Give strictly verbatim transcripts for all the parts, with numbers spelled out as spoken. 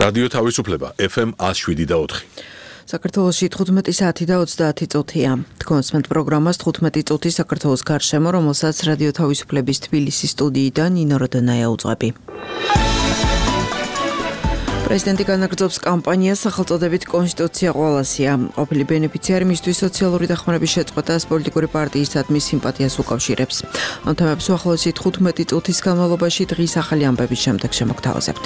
რადიო თავისუფლება ეფ ემ ათს შვიდი და ოთხი. საქართველოში თხუთმეტი საათი და ოცდაათი წუთია. თქვენს პროგრამას თხუთმეტი წუთი საქართველოს გარშემო, რომელსაც რადიო თავისუფლების თბილისის სტუდიიდან ნინო როდონაია უძღვები. პრეზიდენტი განაგრძობს კამპანიას სახელწოდებით კონსტიტუცია ყველასია. ყოფილი ბენეფიციარი მისთვის სოციალური დახმარების შეწყვეტას პოლიტიკური პარტიისადმი სიმპათიას უკავშირებს. ამ თემებს უახლოესი თხუთმეტი წუთის განმავლობაში დღის ახალი ამბების შემდეგ შემოგთავაზებთ.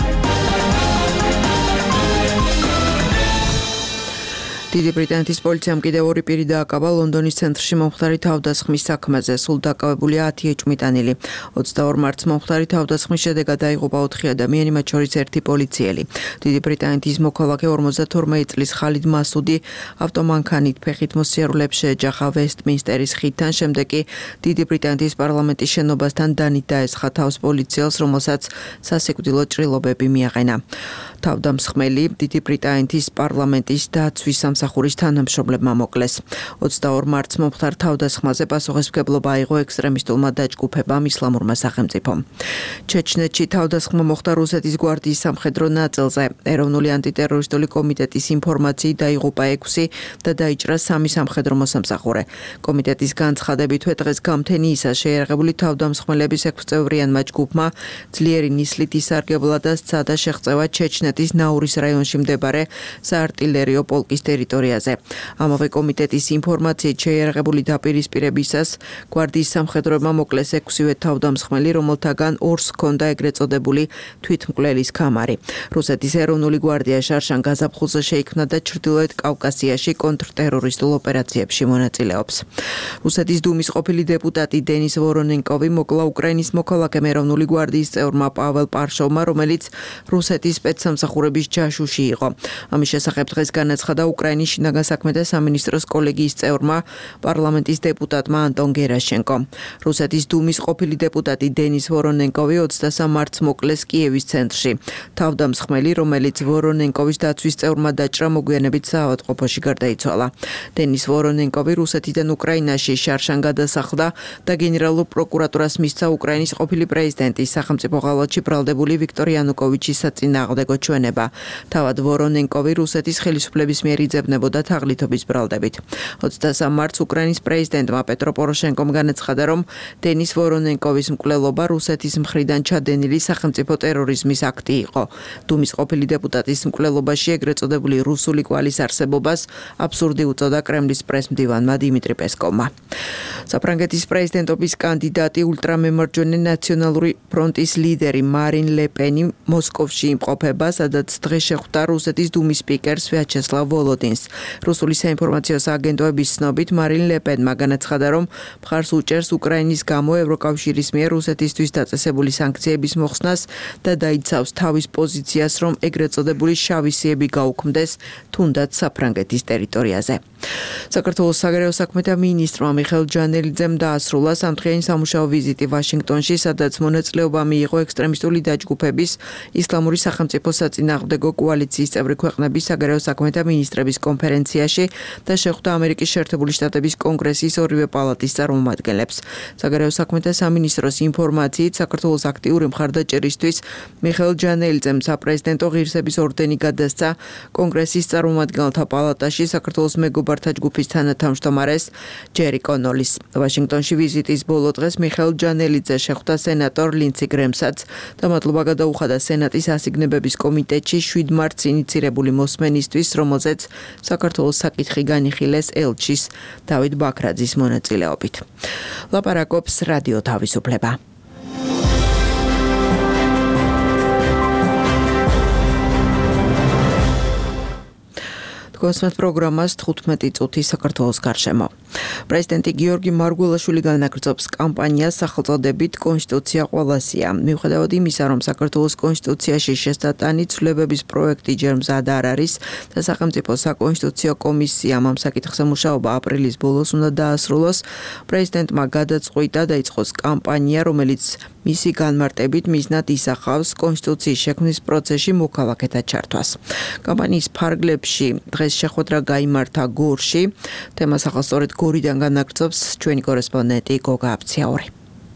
დიდი ბრიტანეთის პოლიციამ კიდევ ორი პირი დააკავა ლონდონის ცენტრში მომხდარი თავდასხმის საქმეზე. სულ დაკავებულია ათი ეჭვმიტანილი. ოცდაორ მარტს მომხდარი თავდასხმის შედეგად დაიღუპა ოთხი ადამიანი, მათ შორის ერთი პოლიციელი. დიდი ბრიტანეთის მოქალაქე ორმოცდათორმეტი წლის ხალიდ მასუდი ავტომანქანით ფეხით მოსიარულეებს შეეჯახა ვესტმინსტერის ხიდთან, შემდეგ კი დიდი ბრიტანეთის პარლამენტის შენობასთან დანით დაესხა თავს პოლიციელს, რომელსაც სასიკვდილო ჭრილობები მიაყენა. თავდამსხმელი დიდი ბრიტანეთის პარლამენტის დაცვის სამსახურის თანამშრომლებმა მოკლეს. ოცდაორ მარტს მომხდარ თავდასხმაზე პასუხისმგებლობა აიღო ექსტრემისტულმა დაჯგუფებამ ისლამურმა სახელმწიფომ. ჩეჩნეთში თავდასხმა მოხდა რუსეთის გვარდიის სამხედრო ნაწილზე. ეროვნული ანტიტერორისტული კომიტეტის ინფორმაციით დაიღუპა ექვსი და დაიჭრა სამი სამხედრო მოსამსახურე. კომიტეტის განცხადებითვე დღეს გამთენიისა შეიარაღებული თავდამსხმელების ექვსწევრიანმა ჯგუფმა ძლიერი ნისლით ისარგებლა და სცადა შეღწევა ჩეჩნეთის ნაურის რაიონში მდებარე საარტილერიო პოლკის ტერიტორიაზე. ამავე კომიტეტის ინფორმაციით შეიარაღებული დაპირისპირებისას გვარდიის სამხედროებმა მოკლეს ექვსივე თავდამსხმელი, რომელთაგან ორს ჰქონდა ეგრეთ წოდებული თვითმკვლელის ქამარი. რუსეთის ეროვნული გვარდია შარშან გაზაფხულზე შეიქმნა და ჩრდილოეთ კავკასიაში კონტრტერორისტულ ოპერაციებში მონაწილეობს. რუსეთის დუმის ყოფილი დეპუტატი დენის ვორონენკოვი მოკლა უკრაინის მოქალაქემ ეროვნული გვარდიის წევრმა პაվել პარშოვმა, რომელიც რუსეთის სპეცსამსახურების ჯაშუში იყო. ამის შესახებ დღეს განაცხადა უკრაინის შინაგან საქმეთა სამინისტროს კოლეგიის წევრმა პარლამენტის დეპუტატმა ანტონ გერაშენკომ. რუსეთის დუმის ყოფილი დეპუტატი დენის ვორონენკოვი ოცდასამ მარტს მოკლეს კიევის ცენტრში. თავდამსხმელი, რომელიც ვორონენკოვის დაცვის წევრმა დაჭრა, მოგვიანებით საავადმყოფოში გარდაიცვალა. დენის ვორონენკოვი რუსეთიდან უკრაინაში შარშან გადასახლდა და გენერალურ პროკურატურას მისცა უკრაინის ყოფილი პრეზიდენტის სახელმწიფო ღალატში ბრალდებული ვიქტორ იანუკოვიჩის საწინააღმდეგო ჩვენება. თავად ვორონენკოვი რუსეთის ხელისუფლების მიერ იძებნებოდა თაღლითობის ბრალდებით. ოცდასამ მარტს უკრაინის პრეზიდენტმა პეტრო პოროშენკომ განაცხადა, რომ დენის ვორონენკოვის მკვლელობა რუსეთის მხრიდან ჩადენილი სახელმწიფო ტერორიზმის აქტი იყო. დუმის ყოფილი დეპუტატის მკვლელობაში ეგრეთ წოდებული რუსული კვალის არსებობას აბსურდი უწოდა კრემლის პრესმდივანმა დიმიტრი პესკოვმა. საფრანგეთის პრეზიდენტობის კანდიდატი ულტრამემარჯვენე ნაციონალური ფრონტის ლიდერი მარინ ლე პენი მოსკოვში იმყოფება, სადაც დღეს შეხვდა რუსეთის დუმის სპიკერს ვიაჩესლავ ვოლოდინს. რუსული საინფორმაციო აგენტოების ცნობით მარინ ლე პენმა განაცხადა, რომ მხარს უჭერს უკრაინის გამო ევროკავშირის მიერ რუსეთისთვის დაწესებული სანქციების მოხსნას და დაიცავს თავის პოზიციას, რომ ეგრეთ წოდებული შავი სიები გაუქმდეს თუნდაც საფრანგეთის ტერიტორიაზე. საქართველოს საგარეო საქმეთა მინისტრმა მიხეილ ჯანელიძემ დაასრულა სამთვიანი სამუშაო ვიზიტი ვაშინგტონში, სადაც მონაწილეობა მიიღო ექსტრემისტული დაჯგუფების ისლამური სახელმწიფო საწინააღმდეგო კოალიციის წევრი ქვეყნების საგარეო საქმეთა მინისტრების კონფერენციაში და შეხვდა ამერიკის შეერთებული შტატების კონგრესის ორივე პალატის წარმომადგენლებს. საგარეო საქმეთა სამინისტროს ინფორმაციით, საქართველოს აქტიური მხარდაჭერისთვის მიხეილ ჯანელიძემ საპრეზიდენტო ღირსების ორდენი გადასცა კონგრესის წარმომადგენელთა პალატაში საქართველოს მეგობართა ჯგუფის თანათავმჯდომარეს ჯერი კონოლის. ვაშინგტონში ვიზიტის ბოლო დღეს მიხეილ ჯანელიძე შეხვდა სენატორ ლინცი გრემსაც და მადლობა გადაუხადა სენატის ასიგნებების კომიტეტში შვიდ მარტს ინიცირებული მოსმენისთვის, რომელზეც საქართველოს საკითხი განიხილეს ელჩის დავით ბაქრაძის მონაწილეობით. ლაპარაკობს რადიო თავისუფლება. გოსმეთ პროგრამას თხუთმეტი წუთი საქართველოს გარშემო. პრეზიდენტი გიორგი მარგველაშვილი განაგრძობს კამპანიას სახელწოდებით კონსტიტუცია ყველასია. მიუხედავად იმისა, რომ საქართველოს კონსტიტუციაში შესატანი ცვლილებების პროექტი ჯერ მზად არ არის და სახელმწიფო საკონსტიტუციო კომისიამ ამ საკითხზე მუშაობა აპრილის ბოლოს უნდა დაასრულოს, პრეზიდენტმა გადაწყვიტა დაიწყოს კამპანია, რომელიც მისი განმარტებით მიზნად ისახავს კონსტიტუციის შექმნის პროცესში მოქალაქეთა ჩართვას. კამპანიის ფარგლებში დღეს შეხვედრა გაიმართა გორში. თემას ახალ სწორედ გორიდან განაგრძობს ჩვენი კორესპონდენტი გოგა აბციაური.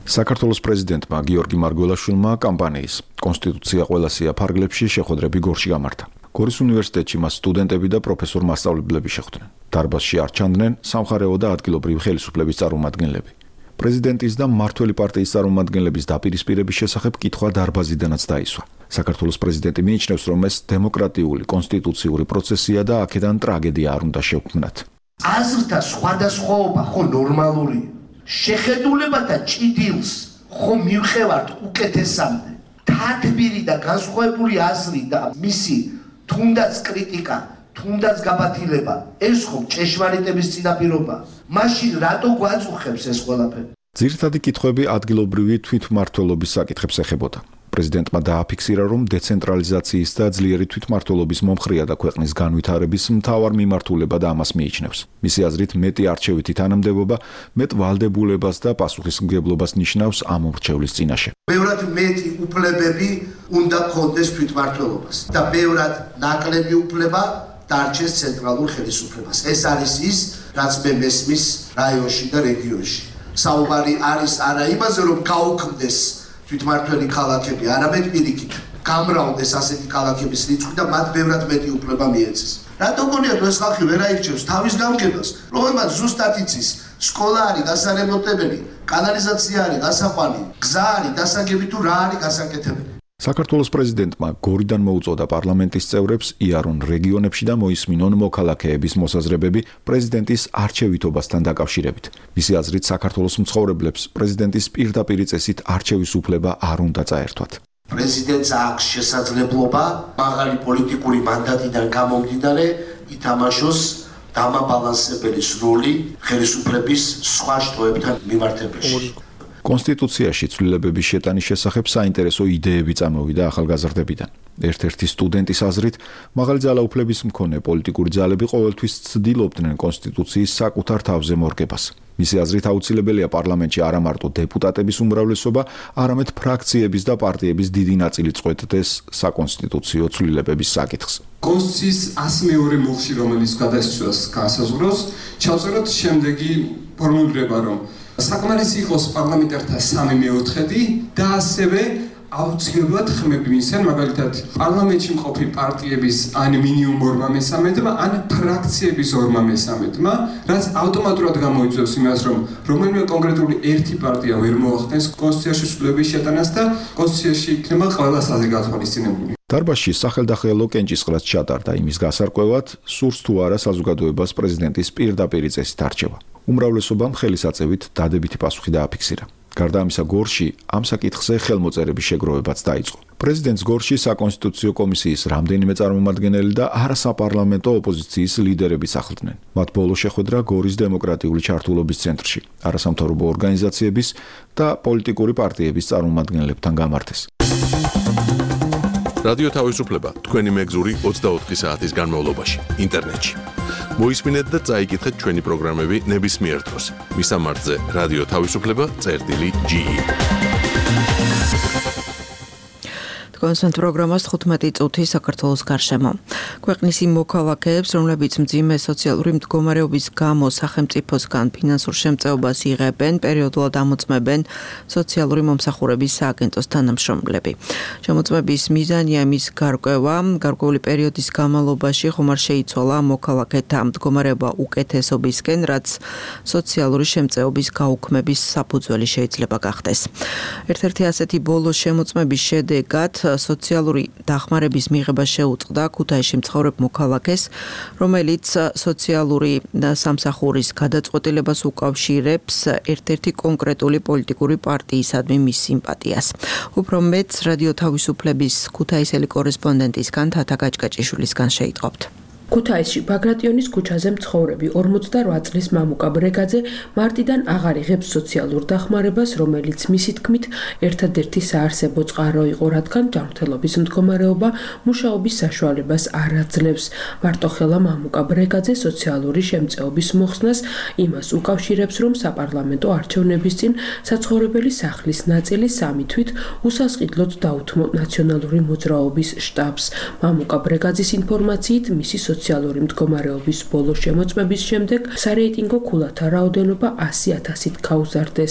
საქართველოს პრეზიდენტმა გიორგი მარგველაშვილმა კამპანიის კონსტიტუცია ყველასია ფარგლებში შეხვედრები გორში გამართა. გორის უნივერსიტეტში მას სტუდენტები და პროფესორ-მასწავლებლები შეხვდნენ. დარბაზში არ ჩანდნენ სამხარეო და ადგილობრივი ხელისუფლების წარმომადგენლები. პრეზიდენტის და მმართველი პარტიის წარმომადგენლების დაპირისპირების შესახებ კითხვა დარბაზიდანაც დაისვა. საქართველოს პრეზიდენტი მიიჩნევს, რომ ეს დემოკრატიული კონსტიტუციური პროცესია და აქედან ტრაგედია არ უნდა შევქმნათ. აზრთა სხვადასხვაობა ხო ნორმალურია. შეხედულებათა ჭიდილს ხო მივხევართ უკეთესამდე. თათბირი და განსხვავებული აზრი და მისი თუნდაც კრიტიკა, თუნდაც გაბათილება, ეს ხო ჭეშმარიტების წინაპირობა. მაშინ რატო გვაწუხებს ეს ყველაფერი? ძირითადი კითხვები ადგილობრივი თვითმმართველობის საკითხებს ეხებოდა. პრეზიდენტმა დააფიქსირა, რომ დეცენტრალიზაციის და ძლიერი თვითმმართველობის მომხრია და ქვეყნის განვითარების მთავარ მიმართულება და ამას მიიჩნევს. მისი აზრით, მეტი არჩევითი თანამდებობა მეტ ვალდებულებას და პასუხისმგებლობას ნიშნავს ამ მრჩევლის წინაშე. ბევრად მეტი უფლებები უნდა გქონდეს თვითმმართველობას და ბევრად ნაკლები უფლება დარჩეს ცენტრალურ ხელისუფლებას. ეს არის ის, რაც მე მესმის რაიონში და რეგიონში. საუბარი არის არა იმაზე, რომ გაუქმდეს თვითმმართველი ქალაქები, არამედ პირიქით, გამრავლდეს ასეთი ქალაქების რიცხვი და მათ ბევრად მეტი უფლება მიეცეს. რატო გონიათ, ეს ხალხი ვერ აირჩევს თავის გამგებას, რომელმაც ზუსტად იცის, სკოლა არის გასარემონტებელი, კანალიზაცია არის გასაყვანი, გზა არის დასაგები თუ რა არის გასაკეთებელი. საქართველოს პრეზიდენტმა გორიდან მოუწოდა პარლამენტის წევრებს იარონ რეგიონებში და მოისმინონ მოქალაქეების მოსაზრებები პრეზიდენტის არჩევითობასთან დაკავშირებით. მისი აზრით, საქართველოს მცხოვრებლებს პრეზიდენტის პირდაპირი წესით არჩევის უფლება არ უნდა წაერთვათ. პრეზიდენტს აქვს შესაძლებლობა მაღალი პოლიტიკური მანდატიდან გამომდინარე ითამაშოს დამაბალანსებელის როლი ხელისუფლების სხვა შტოებთან მიმართებაში. კონსტიტუციაში ცვლილებების შეტანის შესახებ საინტერესო იდეები წამოვიდა ახალგაზრდებიდან. ერთ-ერთი სტუდენტის აზრით, მაღალი ძალაუფლების მქონე პოლიტიკური ძალები ყოველთვის ცდილობდნენ კონსტიტუციის საკუთარ თავზე მორგებას. მისი აზრით, აუცილებელია პარლამენტში არა მარტო დეპუტატების უმრავლესობა, არამედ ფრაქციების და პარტიების დიდი ნაწილი წყვეტდეს საკონსტიტუციო ცვლილებების საკითხს. კონსტიტუციის ასი მეორე მუხლში, რომელიც გადასცემს განსაზღვროს, ჩავწეროთ შემდეგი ფორმულირება, რომ საკმარისი იყოს პარლამენტართა სამი მეოთხედი და ასევე აუცილებლად ხმები მისცენ, მაგალითად პარლამენტში მყოფი პარტიების ან მინიმუმ ორმა მესამედმა, ან ფრაქციების ორმა მესამედმა, რაც ავტომატურად გამოიწვევს იმას, რომ რომელიმე კონკრეტული ერთი პარტია ვერ მოახდენს კონსტიტუციაში ცვლილებების შეტანას და კონსტიტუციაში იქნება ყველა საზრი გათვალისწინებული. დარბაზში სახელდახელო კენჭისყრაც ჩატარდა იმის გასარკვევად, სურს თუ არა საზოგადოებას პრეზიდენტის პირდაპირი წესით არჩევა. უმრავლესობამ ხელისაწევით დადებითი პასუხი დააფიქსირა. გარდა ამისა, გორში ამ საკითხზე ხელმოწერების შეგროვებაც დაიწყო. პრეზიდენტს გორში საკონსტიტუციო კომისიის რამდენიმე წარმომადგენელი და არასაპარლამენტო ოპოზიციის ლიდერები სახლდნენ. მათ ბოლო შეხვედრა გორის დემოკრატიული ჩართულობის ცენტრში, არასამთავრობო ორგანიზაციების და პოლიტიკური პარტიების წარმომადგენლებთან გამართეს. რადიო თავისუფლება თქვენი მეგზური ოცდაოთხი საათის განმავლობაში ინტერნეტში. მოისმინეთ და წაიკითხეთ ჩვენი პროგრამები ნებისმიერ დროს. მისამართზე რადიო თავისუფლება წერტილი ჯი ი. კონსტანტ პროგრამას თხუთმეტი წუთი საქართველოს გარშემო. ქვეყნის იმ მოქალაქეებს, რომლებიც მძიმე სოციალური მდგომარეობის გამო სახელმწიფოსგან ფინანსურ შემწეობას იღებენ, პერიოდულად ამოწმებენ სოციალური მომსახურების სააგენტოს თანამშრომლები. შემოწმების მიზანია მის გარკვევა, გარკვეული პერიოდის განმავლობაში ხომარ შეიცვალა მოქალაქეთა მდგომარეობა უკეთესობისკენ, რაც სოციალური შემწეობის გაუქმების საფუძველი შეიძლება გახდეს. ერთ-ერთი ასეთი ბოლო შემოწმების შედეგად სოციალური დახმარების მიღება შეუწყდა ქუთაისში მცხოვრებ მოქალაქეს, რომელიც სოციალური სამსახურის გადაწყვეტილებას უკავშირებს ერთ-ერთი კონკრეტული პოლიტიკური პარტიისადმი მის სიმპათიას. უფრო მეც რადიო თავისუფლების ქუთაისელი კორესპონდენტისგან თათა გაჭკაჭიშვილისგან შეიტყობთ. ქუთაისში ბაგრატიონის ქუჩაზე მცხოვრები ორმოცდარვა წლის მამუკა ბრეგაძე მარტიდან აღარ იღებს სოციალურ დახმარებას, რომელიც მისი თქმით ერთადერთი საარსებო წყარო იყო, რადგან ჯანმრთელობის მდგომარეობა მუშაობის საშუალებას არ აძლევს. მარტოხელა მამუკა ბრეგაძე სოციალური შემწეობის მოხსნას იმას უკავშირებს, რომ საპარლამენტო არჩევნების წინ საცხოვრებელი სახლის ნაწილი სამი თვით უსასყიდლოდ დაუთმო ნაციონალური მოძრაობის შტაბს. მამუკა ბრეგაძის ინფორმაციით მისი სოციალური მდგომარეობის ბოლო შემოწმების შემდეგ სარეიტინგო ქულათა რაოდენობა ასი ათასით გაუზარდეს.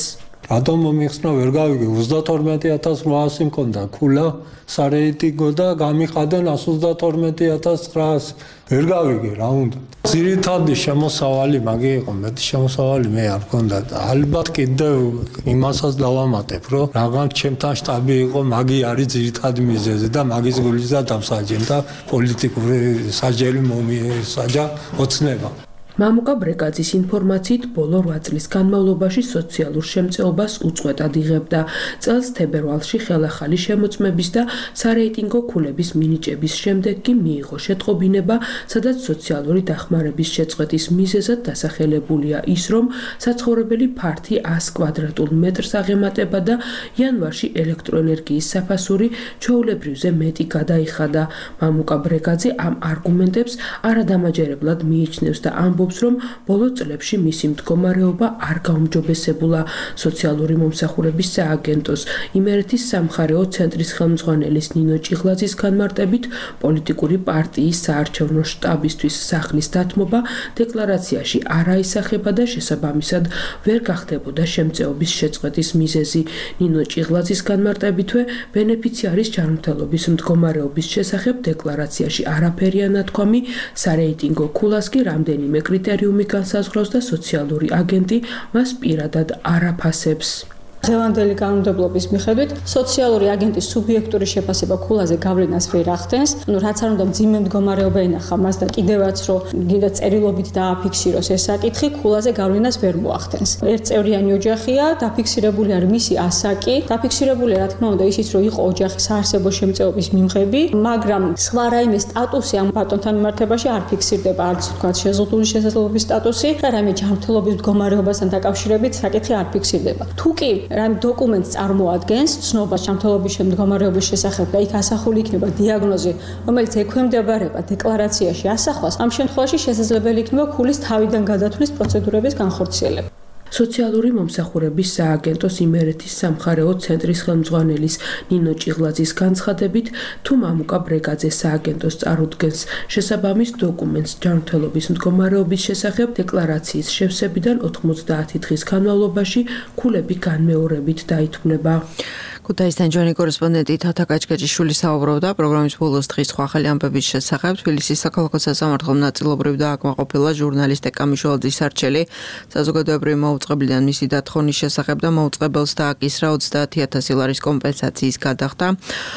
რატომ მომიხსნა ვერ გავიგე ოცდათორმეტი ათას რვაასი მქონდა ქულა სარეიტინგო და გამიხადენ εκατს ოცდათორმეტი ათას ცხრაასი ვერ გავიგე რა უნდა ძირითადი შემოსავალი მაგი იყო მეტი შემოსავალი მე არ მქონდა და ალბათ კიდევ იმასაც დავამატებ რომ რაღაც ჩემთან შტაბი იყო მაგი არის ძირითადი მიზეზი და მაგის გულისა დამსაჯენ და პოლიტიკური საჯელი მომიესაჯა ოცნება მამუკა ბრეკაძის ინფორმაციით ბოლო რვა წლის განმავლობაში სოციალურ შემწეობას უწყვეტად იღებდა. წელს თებერვალში ხელახალი შემოწმების და სარეიტინგო ქულების მინიჭების შემდეგ კი მიიღო შეტყობინება, სადაც სოციალური დახმარების შეწყვეტის მიზეზად დასახელებულია ის, რომ საცხოვრებელი ფართი ას კვადრატულ მეტრს აღემატება და იანვარში ელექტროენერგიის საფასური ჩვეულებრივზე მეტი გადაიხადა. მამუკა ბრეკაძე ამ არგუმენტებს არადამაჯერებლად მიიჩნევს და ამბობს რომ ბოლო წლებში მისი მდგომარეობა არ გაუმჯობესებულა. სოციალური მომსახურების სააგენტოს იმერეთის სამხარეო ცენტრის ხელმძღვანელის ნინო ჭიღლაძის განმარტებით პოლიტიკური პარტიის საარჩევნო შტაბისთვის სახლის დათმობა დეკლარაციაში არ აისახება და შესაბამისად ვერ გახდებოდა შემწეობის შეწყვეტის მიზეზი. ნინო ჭიღლაძის განმარტებითვე ბენეფიციარის ჯანმრთელობის მდგომარეობის შესახებ დეკლარაციაში არაფერია ნათქვამი, სარეიტინგო ქულას კი რამდენიმე კრიტერიუმი განსაზღვრავს და სოციალური აგენტი მას პირადად არ აფასებს. დღევანდელი კანონმდებლობის მიხედვით სოციალური აგენტის სუბიექტური შეფასება ქულაზე გავლენას ვერ ახდენს. ნუ რაც არ უნდა მძიმე მდგომარეობა ენახა მას და კიდევაც რომ გინდა წერილობით დააფიქსიროს ეს საკითხი, ქულაზე გავლენას ვერ მოახდენს. ერთწევრიანი ოჯახია, დაფიქსირებული არის მისი ასაკი, დაფიქსირებულია რა თქმა უნდა ისიც რომ იყო ოჯახის საარსებო შემწეობის მიმღები, მაგრამ სხვა რაიმე სტატუსი ამ ბატონთან მიმართებაში არ ფიქსირდება, არც თქვა შეზღუდული შესაძლებლობის სტატუსი და რაიმე ჯანმრთელობის მდგომარეობასთან დაკავშირებით საკითხი არ ფიქსირდება. თუ კი რამ დოკუმენტს წარმოადგენს ცნობას ჯანმრთელობის მდგომარეობის შესახებ და იქ ასახული იქნება დიაგნოზი, რომელიც ექვემდებარება დეკლარაციაში ასახვას, ამ შემთხვევაში შესაძლებელი იქნება ქულის თავიდან გადათვლის პროცედურების განხორციელება. სოციალური მომსახურების სააგენტოს იმერეთის სამხარეო ცენტრის ხელმძღვანელის ნინო ჭიღლაძის განცხადებით, თუ მამუკა ბრეკაძე სააგენტოს წარუდგენს შესაბამის დოკუმენტს ჯანმრთელობის მდგომარეობის შესახებ დეკლარაციის შევსებიდან ოთხმოცდაათი დღის განმავლობაში ქულები განმეორებით დაითვლება. ქუთაისთან ჩვენი კორესპონდენტი თათა კაჭკაჭიშვილი საუბრობდა პროგრამის ბოლოს დღის სხვა ახალი ამბების შესახებ. თბილისის საქალაქო სასამართლო ნაწილობრივ დააკმაყოფილა ჟურნალისტ ეკა მიშველაძის არჩელი საზოგადოებრივი მაუწყებლიდან მისი დათხოვნის შესახებ და მაუწყებელს დააკისრა ოცდაათი ათასი ლარის კომპენსაციის გადახდა.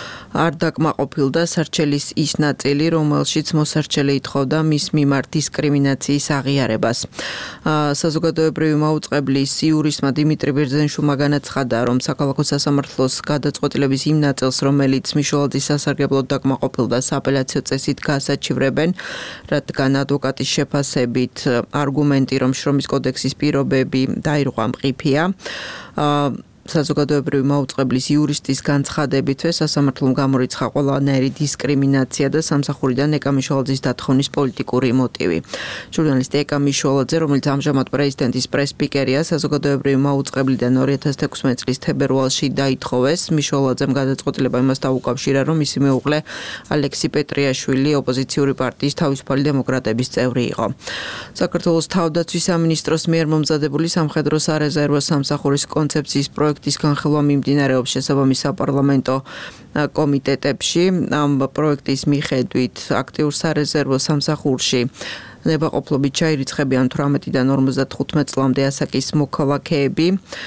არ დაკმაყოფილდა სარჩელის ის ნაწილი, რომელშიც მოსარჩელი ითხოვდა მის მიმართ დისკრიმინაციის აღიარებას. საზოგადოებრივი მაუწყებლის იურისტმა დიმიტრი ბერძენშვილმა განაცხადა, რომ საქალაქო სასამართლოს გადაწყვეტილების იმ ნაწილს, რომელიც მიშველაძის სასარგებლოდ დაკმაყოფილდა, სააპელაციო წესით გაასაჩივრებენ, რადგან ადვოკატის შეფასებით არგუმენტი, რომ შრომის კოდექსის პირობები დაირღვა მყიფეა. საზოგადოებრივი მაუწყებლის იურისტის განცხადებითვე სასამართლომ გამორიცხა ყველანაირი დისკრიმინაცია და სამსახურიდან ეკა მიშველაძის დათხოვნის პოლიტიკური მოტივი. ჟურნალისტ ეკა მიშველაძე, რომელიც ამჟამად პრეზიდენტის პრეს-სპიკერია, საზოგადოებრივი მაუწყებლიდან ორი ათას თექვსმეტი წლის თებერვალში დაითხოვეს. მიშველაძემ გადაწყვეტილება იმას დაუკავშირა, რომ მისი მეუღლე ალექსი პეტრიაშვილი ოპოზიციური პარტიის თავისუფალი დემოკრატების წევრი იყო. საქართველოს თავდაცვის სამინისტროს მიერ მომზადებული სამხედრო სარეზერვო სამსახურის კონცეფციის პროექტი ის განხილვა მიმდინარეობს შესაბამის საპარლამენტო კომიტეტებში. ამ პროექტის მიხედვით აქტიურ სარეზერვო სამსახურში ნებაყოფლობით ჩაირიცხებიან თვრამეტიდან ორმოცდათხუთმეტ წლამდე ასაკის მოქალაქეები.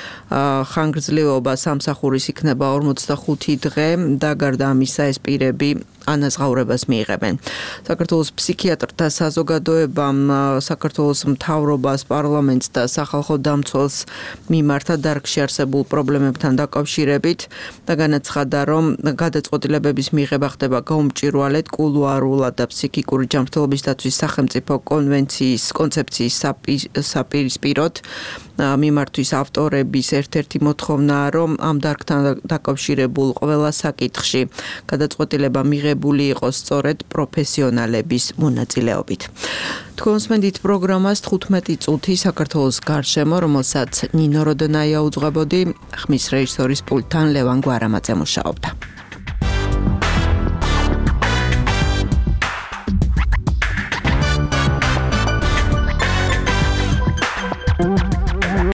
ხანგრძლივობა სამსახურის იქნება ორმოცდახუთი დღე და გარდა ამისა ეს პირები ანაზღაურებას მიიღებენ. საქართველოს ფსიქიატრთა საზოგადოებამ საქართველოს მთავრობას, პარლამენტს და სახალხო დამცველს მიმართა დარგში არსებულ პრობლემებთან დაკავშირებით და განაცხადა, რომ გადაწყვეტილებების მიღება ხდება გაუმჭირვალედ, კულუარულად და ფსიქიკური ჯანმრთელობის დაცვის სახელმწიფო კონვენციის კონცეფციის საპირისპიროდ. მიმართვის ავტორების ერთ-ერთი მოთხოვნაა, რომ ამ დარგთან დაკავშირებულ ყველა საკითხში გადაწყვეტილება მიღებული იყოს სწორედ პროფესიონალების მონაწილეობით. თქვენ უსმენთ პროგრამას თხუთმეტი წუთი საქართველოს გარშემო, რომელსაც ნინო როდონაია უძღვებოდი, ხმის რეჟისორის პულტთან ლევან გვარამაძე მუშაობდა.